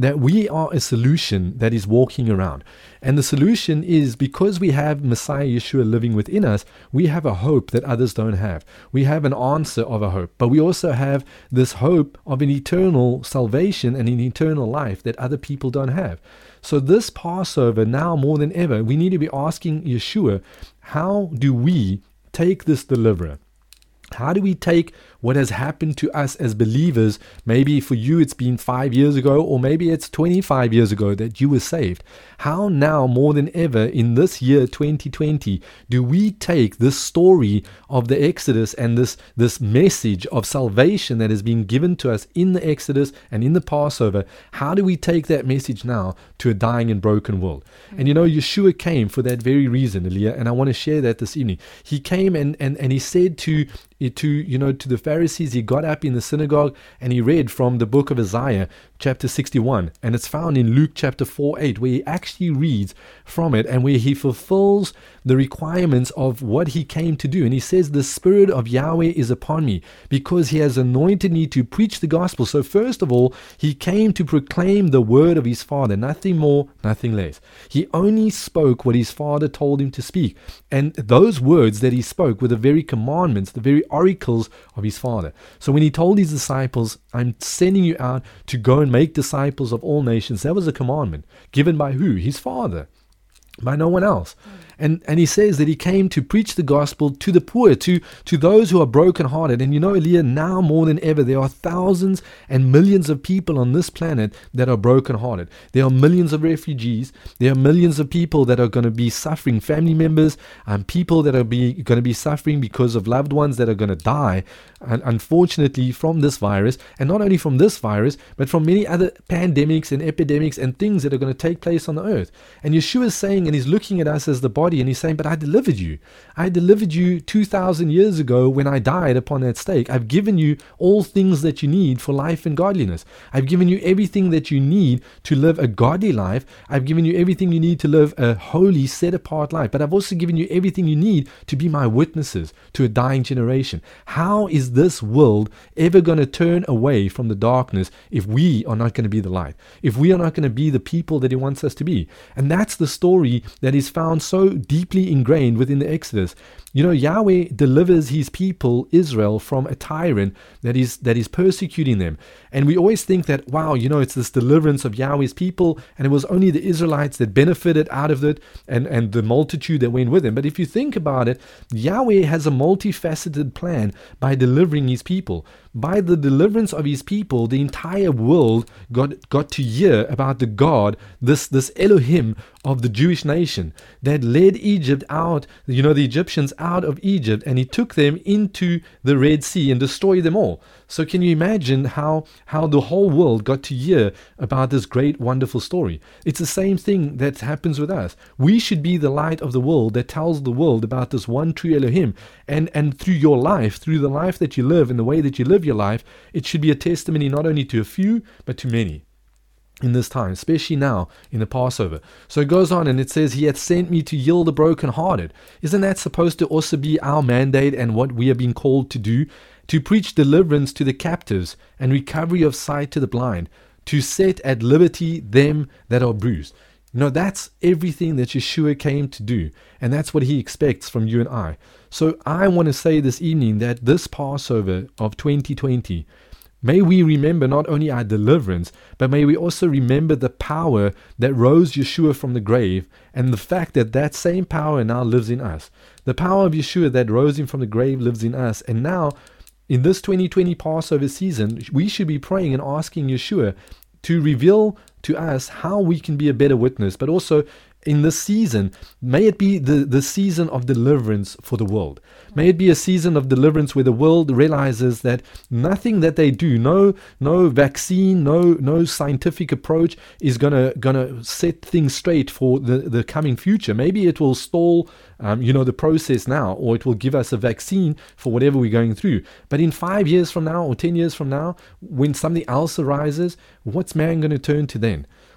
that we are a solution that is walking around. And the solution is because we have Messiah Yeshua living within us, we have a hope that others don't have. We have an answer of a hope, but we also have this hope of an eternal salvation and an eternal life that other people don't have. So this Passover, now more than ever, we need to be asking Yeshua, how do we take this deliverer? How do we take what has happened to us as believers? Maybe for you it's been five years ago, or maybe it's twenty-five years ago that you were saved. How now more than ever in this year twenty twenty do we take this story of the Exodus and this, this message of salvation that has been given to us in the Exodus and in the Passover? How do we take that message now to a dying and broken world? Mm-hmm. And you know, Yeshua came for that very reason, Elia, and I want to share that this evening. He came and, and, and he said to to you know to the Pharisees, he got up in the synagogue and he read from the book of Isaiah chapter sixty-one, and it's found in Luke chapter four eight, where he actually reads from it and where he fulfills the requirements of what he came to do. And he says, the Spirit of Yahweh is upon me because he has anointed me to preach the gospel. So first of all, he came to proclaim the word of his Father, nothing more, nothing less. He only spoke what his Father told him to speak, and those words that he spoke were the very commandments, the very oracles of his Father. So when he told his disciples, I'm sending you out to go and make disciples of all nations, that was a commandment given by who? His Father, by no one else. And and he says that he came to preach the gospel to the poor, to, to those who are brokenhearted. And you know, Elia, now more than ever, there are thousands and millions of people on this planet that are brokenhearted. There are millions of refugees. There are millions of people that are going to be suffering, family members, and people that are be, going to be suffering because of loved ones that are going to die, and unfortunately, from this virus. And not only from this virus, but from many other pandemics and epidemics and things that are going to take place on the earth. And Yeshua is saying, and he's looking at us as the body, and he's saying, but I delivered you. I delivered you two thousand years ago when I died upon that stake. I've given you all things that you need for life and godliness. I've given you everything that you need to live a godly life. I've given you everything you need to live a holy, set-apart life. But I've also given you everything you need to be my witnesses to a dying generation. How is this world ever going to turn away from the darkness if we are not going to be the light? If we are not going to be the people that he wants us to be? And that's the story that is found so deeply ingrained within the Exodus. You know, Yahweh delivers his people, Israel, from a tyrant that is that is persecuting them. And we always think that, wow, you know, it's this deliverance of Yahweh's people, and it was only the Israelites that benefited out of it, and, and the multitude that went with them. But if you think about it, Yahweh has a multifaceted plan by delivering his people. By the deliverance of his people, the entire world got, got to hear about the God, this, this Elohim of the Jewish nation that led Egypt out, you know, the Egyptians out of Egypt, and he took them into the Red Sea and destroyed them all. So can you imagine how, how the whole world got to hear about this great, wonderful story? It's the same thing that happens with us. We should be the light of the world that tells the world about this one true Elohim. And, and through your life, through the life that you live and the way that you live your life, it should be a testimony not only to a few, but to many in this time, especially now in the Passover. So it goes on and it says, he hath sent me to heal the brokenhearted. Isn't that supposed to also be our mandate and what we are being called to do? To preach deliverance to the captives and recovery of sight to the blind, to set at liberty them that are bruised. You know, that's everything that Yeshua came to do, and that's what he expects from you and I. So I want to say this evening that this Passover of twenty twenty, may we remember not only our deliverance, but may we also remember the power that rose Yeshua from the grave, and the fact that that same power now lives in us. The power of Yeshua that rose him from the grave lives in us, and now in this twenty twenty Passover season, we should be praying and asking Yeshua to reveal to us how we can be a better witness, but also in this season, may it be the, the season of deliverance for the world. May it be a season of deliverance where the world realizes that nothing that they do, no no vaccine, no no scientific approach is gonna gonna set things straight for the, the coming future. Maybe it will stall um, you know, the process now, or it will give us a vaccine for whatever we're going through. But in five years from now or ten years from now, when something else arises, what's man going to turn to then?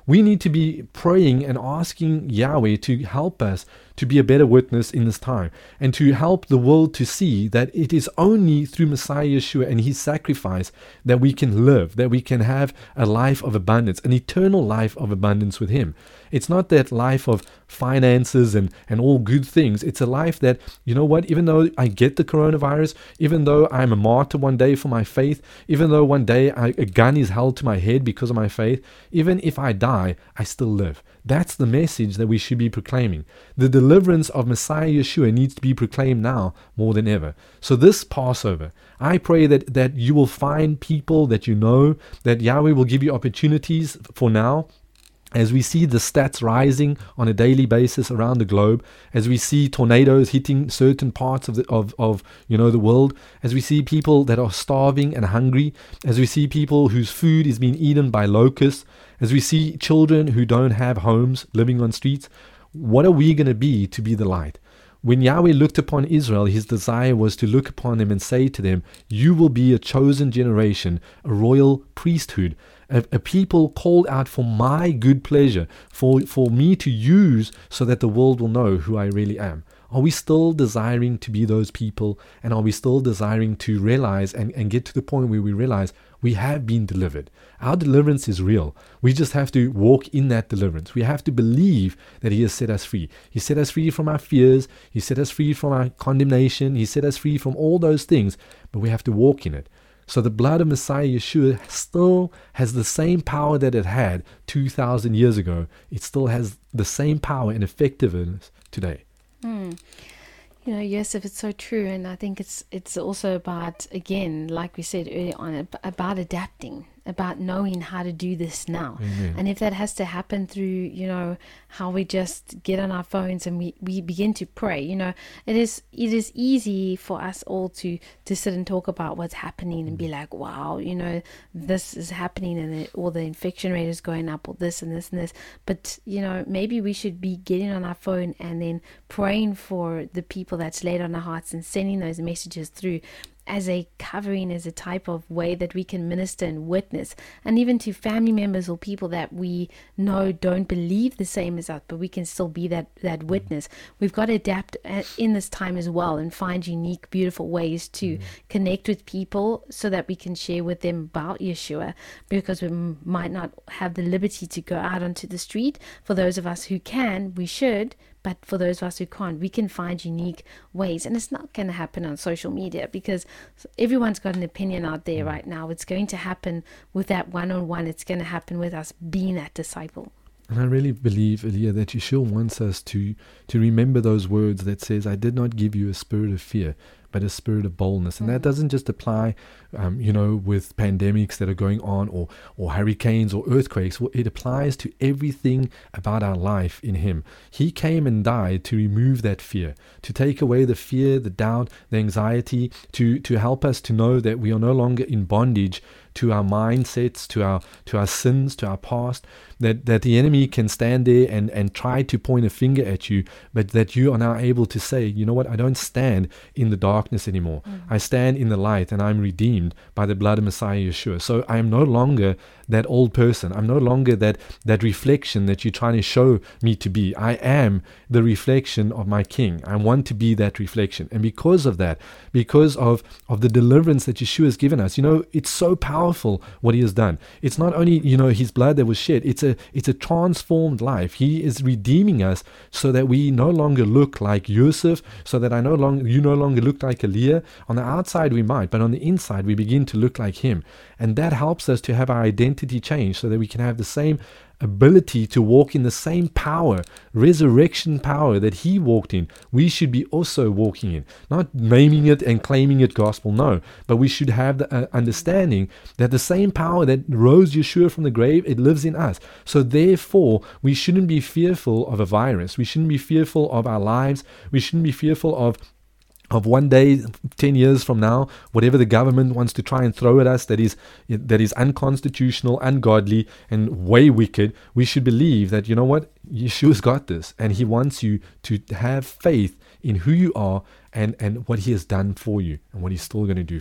We need to be praying and asking Yahweh to help us to be a better witness in this time, and to help the world to see that it is only through Messiah Yeshua and his sacrifice that we can live, that we can have a life of abundance, an eternal life of abundance with him. It's not that life of finances and, and all good things. It's a life that, you know what, even though I get the coronavirus, even though I'm a martyr one day for my faith, even though one day I, a gun is held to my head because of my faith, even if I die, I still live. That's the message that we should be proclaiming. The deliverance of Messiah Yeshua needs to be proclaimed now more than ever. So this Passover, I pray that, that you will find people that you know, that Yahweh will give you opportunities for now. As we see the stats rising on a daily basis around the globe, as we see tornadoes hitting certain parts of the of, of you know the world, as we see people that are starving and hungry, as we see people whose food is being eaten by locusts, as we see children who don't have homes living on streets, what are we going to be to be the light? When Yahweh looked upon Israel, his desire was to look upon them and say to them, you will be a chosen generation, a royal priesthood, a, a people called out for my good pleasure, for, for me to use so that the world will know who I really am. Are we still desiring to be those people? And are we still desiring to realize and, and get to the point where we realize we have been delivered? Our deliverance is real. We just have to walk in that deliverance. We have to believe that he has set us free. He set us free from our fears. He set us free from our condemnation. He set us free from all those things, but we have to walk in it. So the blood of Messiah Yeshua still has the same power that it had two thousand years ago. It still has the same power and effectiveness today. Mm. You know, Yosef, it's so true, and I think it's it's also about, again, like we said earlier on, about adapting, about knowing how to do this now. Amen. And if that has to happen through, you know, how we just get on our phones and we, we begin to pray, you know, it is it is easy for us all to to sit and talk about what's happening and be like, wow, you know, this is happening and it, or the infection rate is going up or this and this and this. But, you know, maybe we should be getting on our phone and then praying for the people that's laid on our hearts and sending those messages through as a covering, as a type of way that we can minister and witness, and even to family members or people that we know don't believe the same as us, but we can still be that that witness. We've got to adapt in this time as well and find unique, beautiful ways to mm. connect with people so that we can share with them about Yeshua, because we m- might not have the liberty to go out onto the street. For those of us who can, we should. But for those of us who can't, we can find unique ways. And it's not going to happen on social media because everyone's got an opinion out there right now. It's going to happen with that one-on-one. It's going to happen with us being that disciple. And I really believe, Elia, that Yeshua wants us to, to remember those words that says, I did not give you a spirit of fear, but a spirit of boldness. And mm. that doesn't just apply, um, you know, with pandemics that are going on or, or hurricanes or earthquakes. Well, it applies to everything about our life in him. He came and died to remove that fear, to take away the fear, the doubt, the anxiety, to, to help us to know that we are no longer in bondage to our mindsets, to our to our sins, to our past, that, that the enemy can stand there and, and try to point a finger at you, but that you are now able to say, you know what, I don't stand in the darkness anymore. Mm. I stand in the light and I'm redeemed by the blood of Messiah Yeshua. So I am no longer that old person. I'm no longer that, that reflection that you're trying to show me to be. I am the reflection of my King. I want to be that reflection. And because of that, because of, of the deliverance that Yeshua has given us, you know, it's so powerful what he has done. It's not only, you know, his blood that was shed, it's a it's a transformed life. He is redeeming us so that we no longer look like Yosef, so that I no longer you no longer look like Elia. On the outside we might, but on the inside we begin to look like him. And that helps us to have our identity change so that we can have the same ability to walk in the same power, resurrection power that he walked in. We should be also walking in, not naming it and claiming it gospel, no, but we should have the uh, understanding that the same power that rose Yeshua from the grave, it lives in us. So therefore, we shouldn't be fearful of a virus. We shouldn't be fearful of our lives. We shouldn't be fearful of of one day, ten years from now, whatever the government wants to try and throw at us that is that is unconstitutional, ungodly, and way wicked. We should believe that, you know what, Yeshua's got this, and he wants you to have faith in who you are and, and what he has done for you and what he's still going to do for you.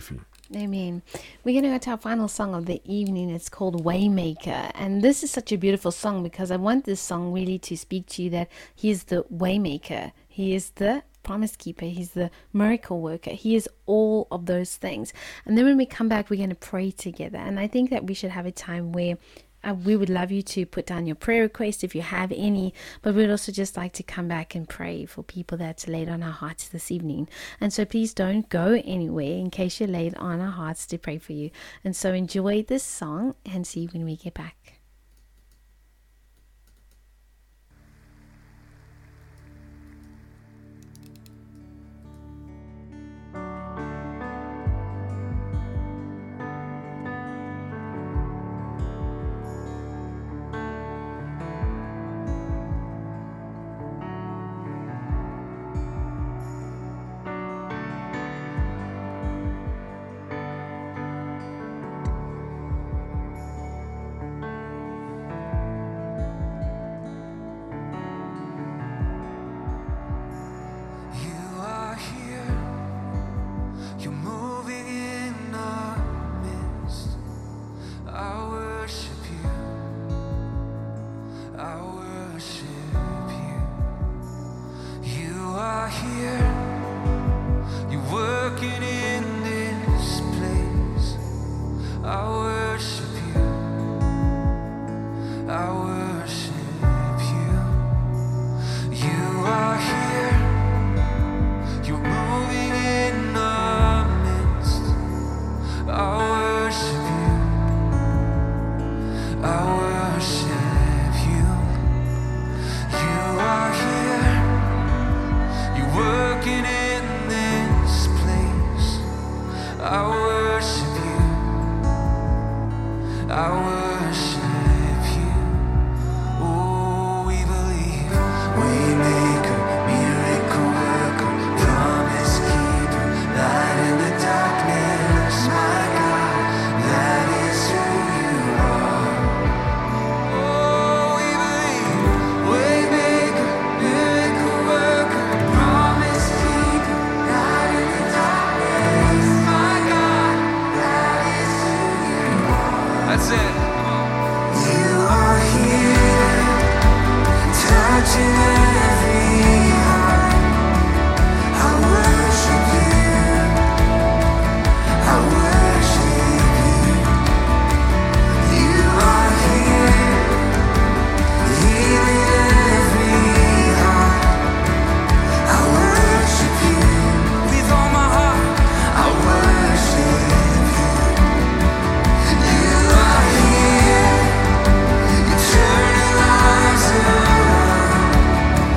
Amen. We're going to go to our final song of the evening. It's called Waymaker. And this is such a beautiful song because I want this song really to speak to you that He is the Waymaker. He is the promise keeper. He's the miracle worker. He is all of those things. And then when we come back, we're going to pray together. And I think that we should have a time where Uh, we would love you to put down your prayer requests if you have any, but we'd also just like to come back and pray for people that's laid on our hearts this evening. And so please don't go anywhere in case you're laid on our hearts to pray for you. And so enjoy this song and see you when we get back. Turn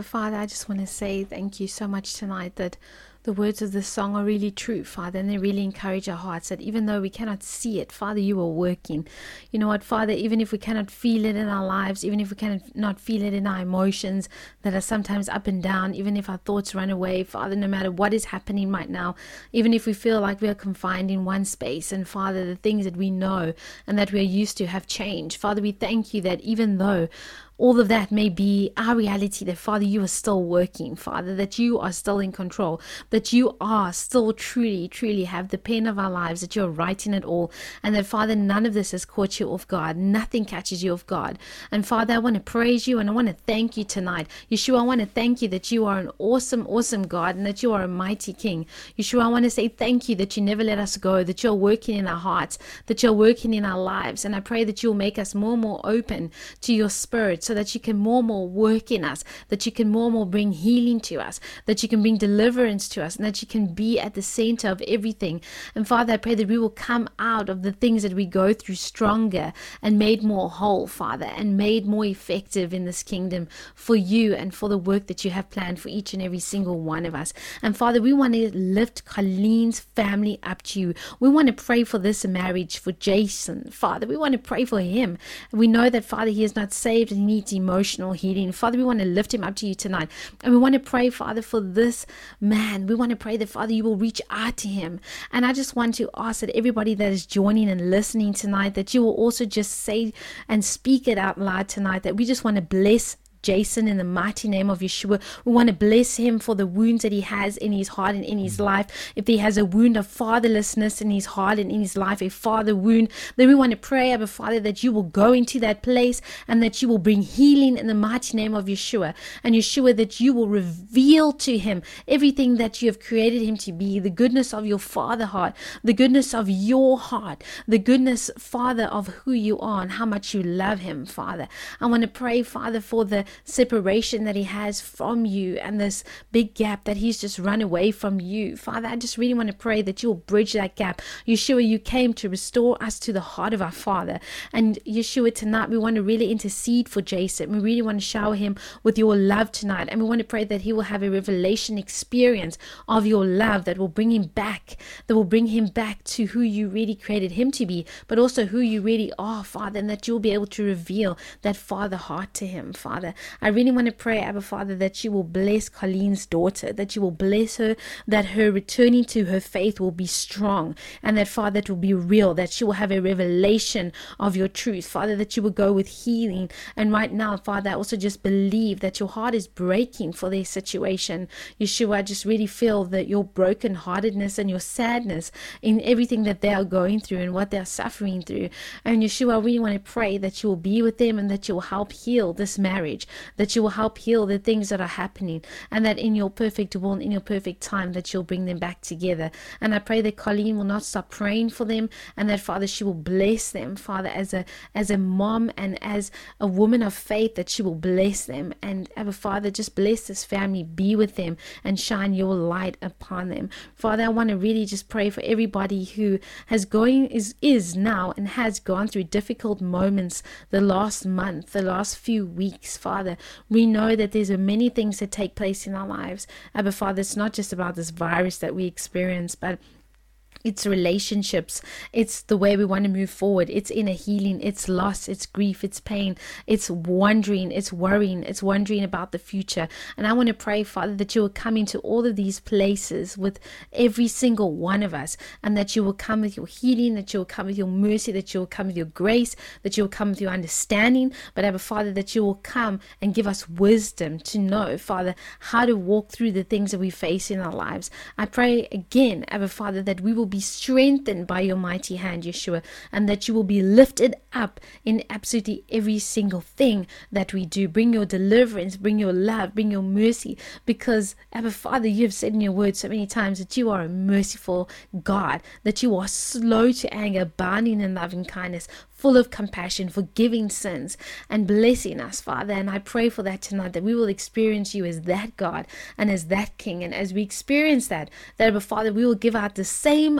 Abba Father, I just want to say thank you so much tonight that the words of this song are really true, Father, and they really encourage our hearts that even though we cannot see it, Father, you are working. You know what, Father, even if we cannot feel it in our lives, even if we cannot feel it in our emotions that are sometimes up and down, even if our thoughts run away, Father, no matter what is happening right now, even if we feel like we are confined in one space, and Father, the things that we know and that we are used to have changed, Father, we thank you that even though all of that may be our reality, that Father, you are still working, Father, that you are still in control, that you are still truly, truly have the pen of our lives, that you're writing it all, and that Father, none of this has caught you off guard, nothing catches you off guard. And Father, I want to praise you and I want to thank you tonight. Yeshua, I want to thank you that you are an awesome, awesome God and that you are a mighty King. Yeshua, I want to say thank you that you never let us go, that you're working in our hearts, that you're working in our lives, and I pray that you'll make us more and more open to your Spirit, so that you can more and more work in us, that you can more and more bring healing to us, that you can bring deliverance to us, and that you can be at the center of everything. And Father, I pray that we will come out of the things that we go through stronger and made more whole, Father, and made more effective in this kingdom for you and for the work that you have planned for each and every single one of us. And Father, we want to lift Colleen's family up to you. We want to pray for this marriage for Jason, Father. We want to pray for him. We know that, Father, he is not saved and he needs emotional healing. Father, we want to lift him up to you tonight. And we want to pray, Father, for this man. We want to pray that, Father, you will reach out to him. And I just want to ask that everybody that is joining and listening tonight, that you will also just say and speak it out loud tonight, that we just want to bless Jason in the mighty name of Yeshua. We want to bless him for the wounds that he has in his heart and in his life. If he has a wound of fatherlessness in his heart and in his life, a father wound, then we want to pray, Abba Father, that you will go into that place and that you will bring healing in the mighty name of Yeshua. And Yeshua, that you will reveal to him everything that you have created him to be, the goodness of your father heart, the goodness of your heart, the goodness, Father, of who you are and how much you love him, Father. I want to pray, Father, for the separation that he has from you and this big gap that he's just run away from you. Father, I just really want to pray that you'll bridge that gap. Yeshua, you came to restore us to the heart of our Father. And Yeshua, tonight we want to really intercede for Jason. We really want to shower him with your love tonight. And we want to pray that he will have a revelation experience of your love that will bring him back, that will bring him back to who you really created him to be, but also who you really are, Father, and that you'll be able to reveal that Father heart to him, Father. I really want to pray, Abba Father, that you will bless Colleen's daughter, that you will bless her, that her returning to her faith will be strong, and that, Father, it will be real, that she will have a revelation of your truth, Father, that you will go with healing. And right now, Father, I also just believe that your heart is breaking for their situation. Yeshua, I just really feel that your brokenheartedness and your sadness in everything that they are going through and what they are suffering through. And Yeshua, I really want to pray that you will be with them and that you will help heal this marriage, that you will help heal the things that are happening, and that in your perfect will and in your perfect time that you'll bring them back together. And I pray that Colleen will not stop praying for them, and that, Father, she will bless them, Father, as a as a mom and as a woman of faith, that she will bless them. And Abba Father, just bless this family, be with them and shine your light upon them. Father, I want to really just pray for everybody who has going is is now and has gone through difficult moments the last month, the last few weeks, Father. We know that there's many things that take place in our lives. Abba Father, it's not just about this virus that we experience, but it's relationships, it's the way we want to move forward, it's inner healing, it's loss, it's grief, it's pain, it's wondering, it's worrying, it's wondering about the future. And I want to pray, Father, that you will come into all of these places with every single one of us, and that you will come with your healing, that you will come with your mercy, that you will come with your grace, that you will come with your understanding, but Abba Father, that you will come and give us wisdom to know, Father, how to walk through the things that we face in our lives. I pray again, Abba Father, that we will be strengthened by your mighty hand, Yeshua, and that you will be lifted up in absolutely every single thing that we do. Bring your deliverance, bring your love, bring your mercy, because Abba Father, you have said in your word so many times that you are a merciful God, that you are slow to anger, abounding in loving kindness, full of compassion, forgiving sins, and blessing us, Father. And I pray for that tonight, that we will experience you as that God and as that King. And as we experience that, that, Father, we will give out the same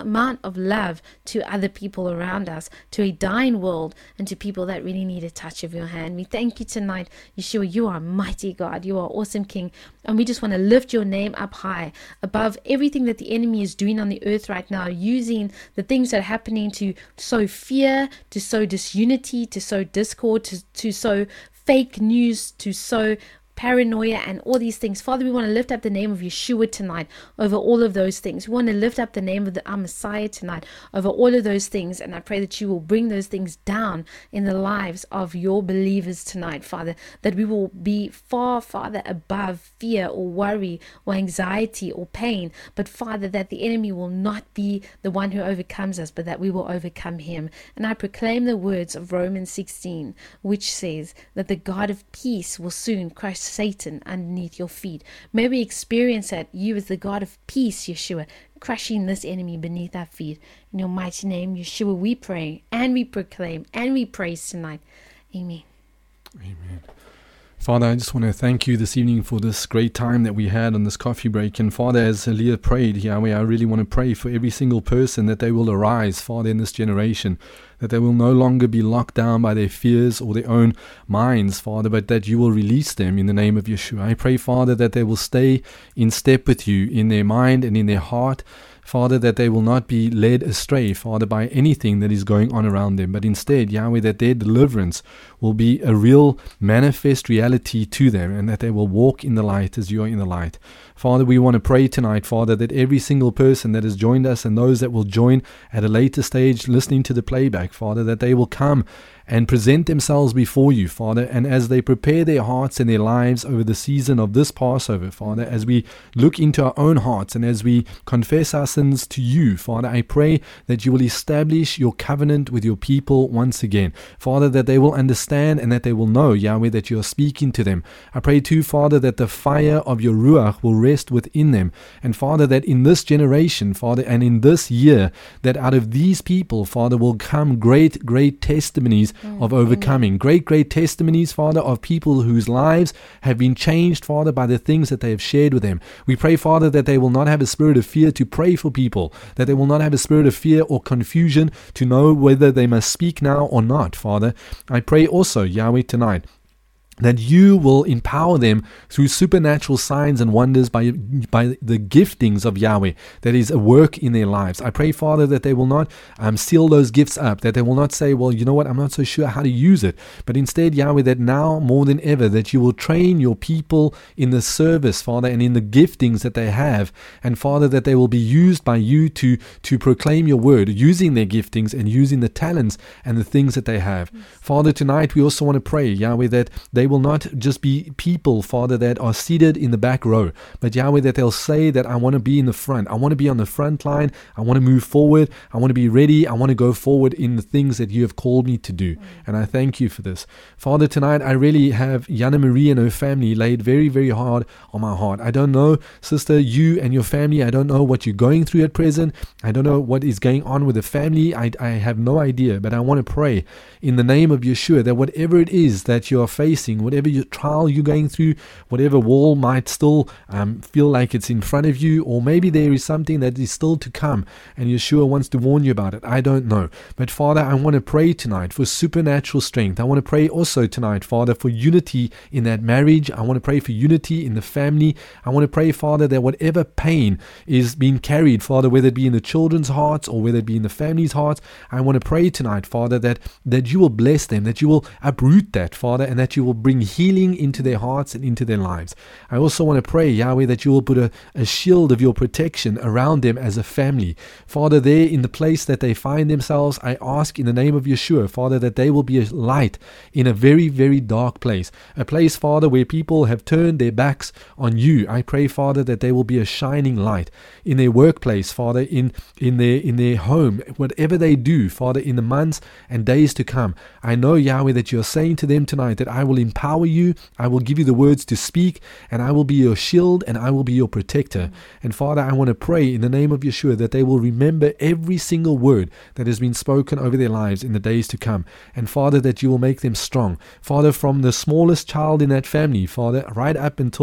amount of love to other people around us, to a dying world, and to people that really need a touch of your hand. We thank you tonight, Yeshua. You are mighty God. You are awesome King. And we just want to lift your name up high above everything that the enemy is doing on the earth right now, using the things that are happening to sow fear, to sow disunity, to sow discord, to, to sow fake news, to sow paranoia and all these things. Father, we want to lift up the name of Yeshua tonight over all of those things. We want to lift up the name of the, our Messiah tonight over all of those things. And I pray that you will bring those things down in the lives of your believers tonight, Father, that we will be far, farther above fear or worry or anxiety or pain. But Father, that the enemy will not be the one who overcomes us, but that we will overcome him. And I proclaim the words of Romans sixteen, which says that the God of peace will soon crush Satan underneath your feet. May we experience that you as the God of peace, Yeshua, crushing this enemy beneath our feet. In your mighty name, Yeshua, we pray and we proclaim and we praise tonight. Amen. Amen. Father, I just want to thank you this evening for this great time that we had on this coffee break. And Father, as Leah prayed, Yahweh, I really want to pray for every single person that they will arise, Father, in this generation, that they will no longer be locked down by their fears or their own minds, Father, but that you will release them in the name of Yeshua. I pray, Father, that they will stay in step with you in their mind and in their heart, Father, that they will not be led astray, Father, by anything that is going on around them, but instead, Yahweh, that their deliverance will be a real manifest reality to them, and that they will walk in the light as you are in the light. Father, we want to pray tonight, Father, that every single person that has joined us and those that will join at a later stage listening to the playback, Father, that they will come and present themselves before you, Father, and as they prepare their hearts and their lives over the season of this Passover, Father, as we look into our own hearts and as we confess our sins to you, Father, I pray that you will establish your covenant with your people once again, Father, that they will understand and that they will know, Yahweh, that you are speaking to them. I pray too, Father, that the fire of your Ruach will rest within them, and Father, that in this generation, Father, and in this year, that out of these people, Father, will come great, great testimonies of overcoming. Great, great testimonies, Father, of people whose lives have been changed, Father, by the things that they have shared with them. We pray, Father, that they will not have a spirit of fear to pray for people, that they will not have a spirit of fear or confusion to know whether they must speak now or not, Father. I pray also, Yahweh, tonight, that you will empower them through supernatural signs and wonders by, by the giftings of Yahweh that is a work in their lives. I pray, Father, that they will not um, seal those gifts up, that they will not say, well, you know what, I'm not so sure how to use it. But instead, Yahweh, that now more than ever, that you will train your people in the service, Father, and in the giftings that they have. And Father, that they will be used by you to, to proclaim your word, using their giftings and using the talents and the things that they have. Yes. Father, tonight we also want to pray, Yahweh, that they They will not just be people, Father, that are seated in the back row, but Yahweh, that they'll say that I want to be in the front. I want to be on the front line. I want to move forward. I want to be ready. I want to go forward in the things that you have called me to do. And I thank you for this. Father, tonight I really have Yana Marie and her family laid very, very hard on my heart. I don't know, sister, you and your family, I don't know what you're going through at present. I don't know what is going on with the family. I, I have no idea, but I want to pray in the name of Yeshua that whatever it is that you are facing, whatever your trial you're going through, whatever wall might still um, feel like it's in front of you, or maybe there is something that is still to come and Yeshua wants to warn you about it. I don't know. But Father, I want to pray tonight for supernatural strength. I want to pray also tonight, Father, for unity in that marriage. I want to pray for unity in the family. I want to pray, Father, that whatever pain is being carried, Father, whether it be in the children's hearts or whether it be in the family's hearts, I want to pray tonight, Father, that, that you will bless them, that you will uproot that, Father, and that you will bring healing into their hearts and into their lives. I also want to pray, Yahweh, that you will put a, a shield of your protection around them as a family. Father, there in the place that they find themselves, I ask in the name of Yeshua, Father, that they will be a light in a very, very dark place. A place, Father, where people have turned their backs on you. I pray, Father, that they will be a shining light in their workplace, Father, in, in their in their home, whatever they do, Father, in the months and days to come. I know, Yahweh, that you are saying to them tonight that I will empower you, I will give you the words to speak, and I will be your shield and I will be your protector. And Father, I want to pray in the name of Yeshua that they will remember every single word that has been spoken over their lives in the days to come. And Father, that you will make them strong. Father, from the smallest child in that family, Father, right up until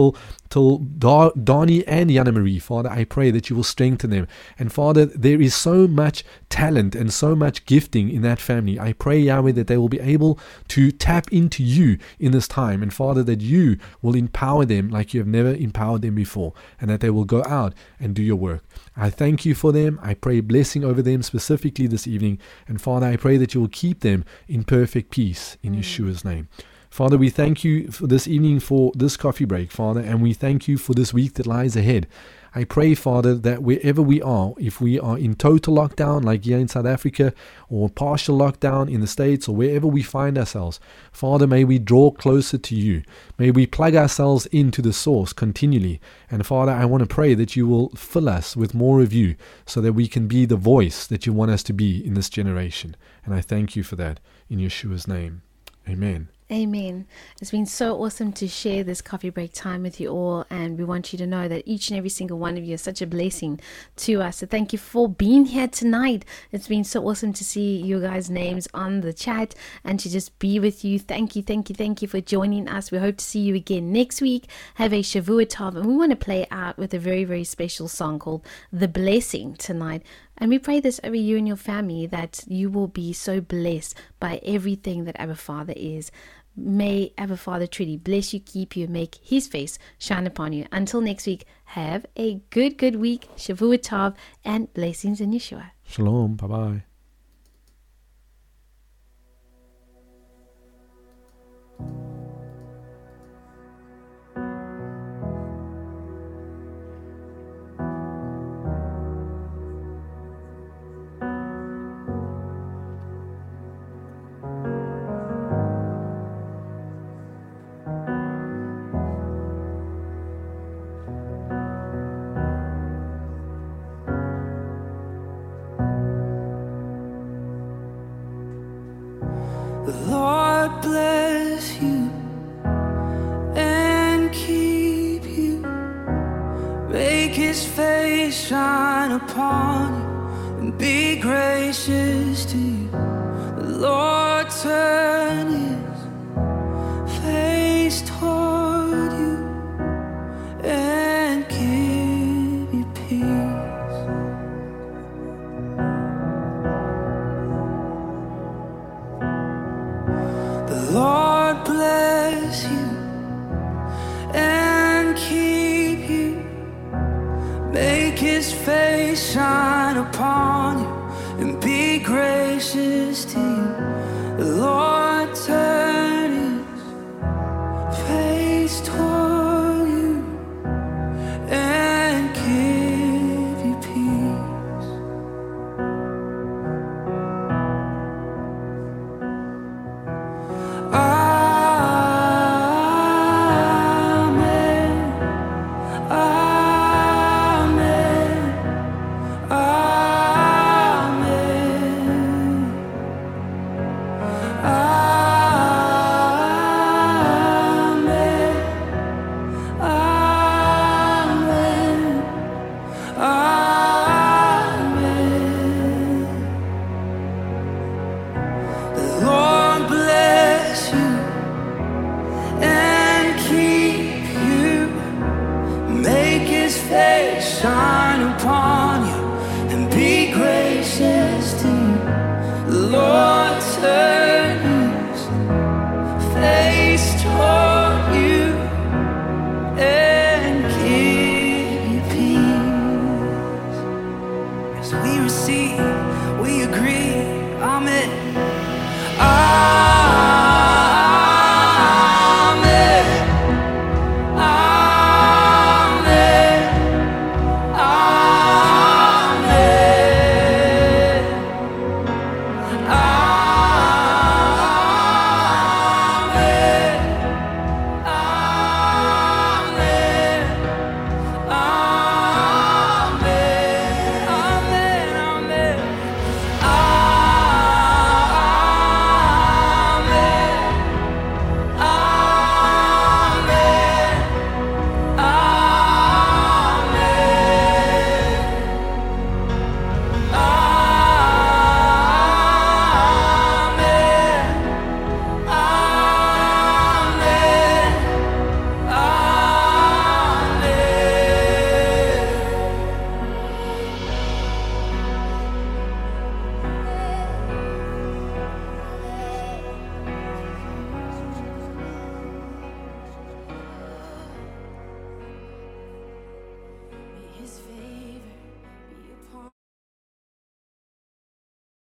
till da- Donnie and Yana Marie. Father, I pray that you will strengthen them. And Father, there is so much talent and so much gifting in that family. I pray, Yahweh, that they will be able to tap into you in this time. And Father, that you will empower them like you have never empowered them before, and that they will go out and do your work. I thank you for them. I pray blessing over them specifically this evening. And Father, I pray that you will keep them in perfect peace in mm. Yeshua's name. Father, we thank you for this evening for this coffee break, Father, and we thank you for this week that lies ahead. I pray, Father, that wherever we are, if we are in total lockdown like here in South Africa, or partial lockdown in the States, or wherever we find ourselves, Father, may we draw closer to you. May we plug ourselves into the source continually. And Father, I want to pray that you will fill us with more of you so that we can be the voice that you want us to be in this generation. And I thank you for that in Yeshua's name. Amen. Amen. It's been so awesome to share this coffee break time with you all, and we want you to know that each and every single one of you is such a blessing to us. So thank you for being here tonight. It's been so awesome to see you guys' names on the chat and to just be with you. Thank you, thank you, thank you for joining us. We hope to see you again next week. Have a Shavua Tov, and we want to play out with a very, very special song called The Blessing tonight. And we pray this over you and your family, that you will be so blessed by everything that Abba Father is. May Abba Father truly bless you, keep you, make his face shine upon you. Until next week, have a good, good week. Shavua Tov, and blessings in Yeshua. Shalom. Bye-bye. The Lord bless you and keep you. Make his face shine upon you and be gracious to you. The Lord turn his face toward you and give you peace. Lord bless you and keep you. Make his face shine upon you and be gracious to you.